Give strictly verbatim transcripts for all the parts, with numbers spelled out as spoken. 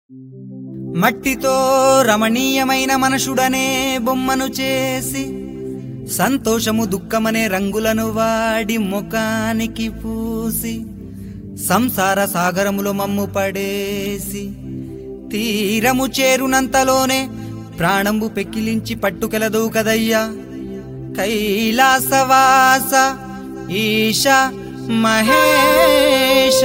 మట్టితో రమణీయమైన మనుషుడనే బొమ్మను చేసి సంతోషము దుఃఖమనే రంగులను వాడి ముఖానికి పూసి సంసార సాగరములో మమ్ము పడేసి తీరము చేరునంతలోనే ప్రాణంబు పెక్కిలించి పట్టుకెలదు కదయ్యా కైలాసవాస ఈశ మహేశ.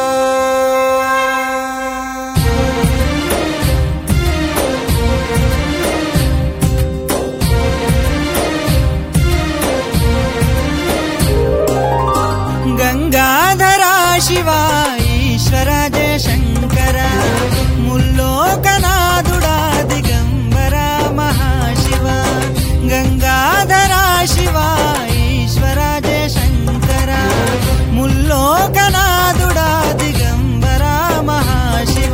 గంగాధరా శివ ఈశ్వర జయశంకర ముల్లోకనాథుడా దిగంబర మహాశివ. గంగాధరా శివ ఈశ్వర జయశంకర ముల్లోకనాథుడా దిగంబర మహాశివ.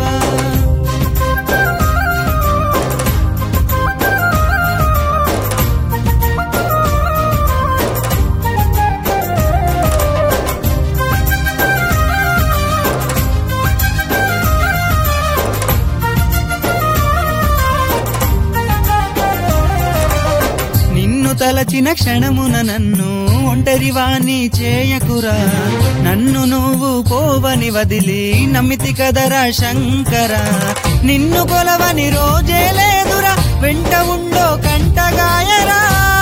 తలచిన క్షణమున నన్ను ఒంటరివాణ్ణి చేయకురా, నన్ను నువ్వు పోవని వదిలి నమ్మితి కదరా శంకర. నిన్ను కొలవని రోజే లేదురా, వెంట ఉండో కంటగాయరా.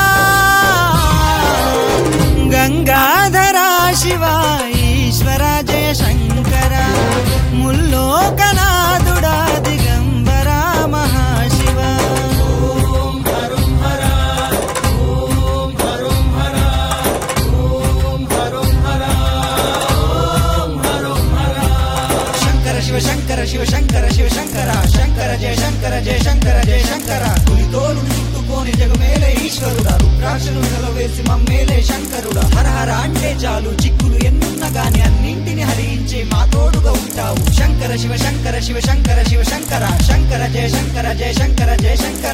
గంగాధరా శివ ఈశ్వర జయశంకర ముల్లోకనాథుడా దిగంబర మహాశివ. శంకర శివ శంకర శివ శంకర శంకర జయ శంకర జయ శంకర జయ శంకర. పులితోలును చుట్టుకోని జగమేలే ఈశ్వరుడా, రుద్రాక్షలు నిలవేసి మమ్మేలే శంకరుడా. హర హర అంటే చాలు చిక్కులు ఎన్నున్న గాని అన్నింటిని హరించే మా తోడుగా ఉంటావు. శంకర శివ శంకర శివ శంకర శివ శంకర శంకర జయ శంకర జయ శంకర జయ శంకర.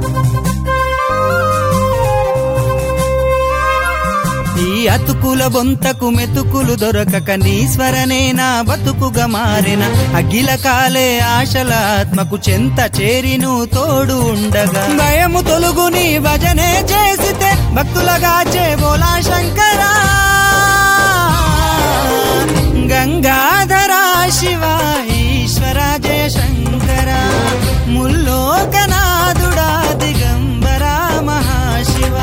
ఈ అతుకుల బొంతకు మెతుకులు దొరకక నీశ్వరనే నా బతుకుగా మారిన అఖిల కాలే ఆశల ఆత్మకు చెంత చేరిను తోడు ఉండగా. భయము తొలుగు నీ భజనే చేసితే భక్తులగాచే బోలా శంకర. గంగాధరా శివ ఈశ్వర జయ శంకర ముల్లోకనాథుడా దిగంబర మహాశివ.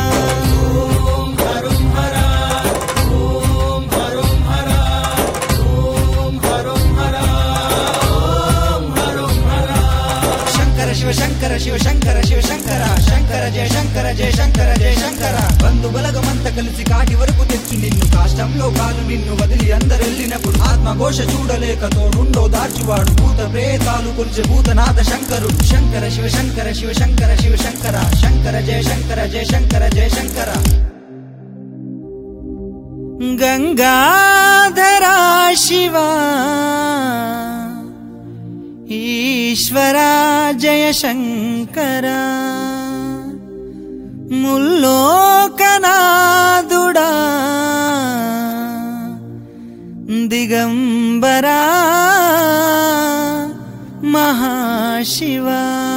శివ శంకర శివ శంకర శివ శంకర శంకర జయ శంకర జయ శంకర జయ శంకర. బంధు బలగమంతా కలిసి కాటి వరకు తెచ్చి నిన్ను కాష్టంలో కాలు నిన్ను వదిలి అందరెళ్ళినప్పుడు ఆత్మఘోష చూడలేక తోడుండో దాచివాడు భూత ప్రేతాలు కొలిచే భూతనాథ శంకరుడు. శంకర శివ శంకర శివ శంకర శివ శంకర శంకర జయ శంకర జయ శంకర జయ శంకర. గంగాధరా శివ ఈశ్వర జయ శంకర ముల్లోకనాథుడా దిగంబర మహాశివ.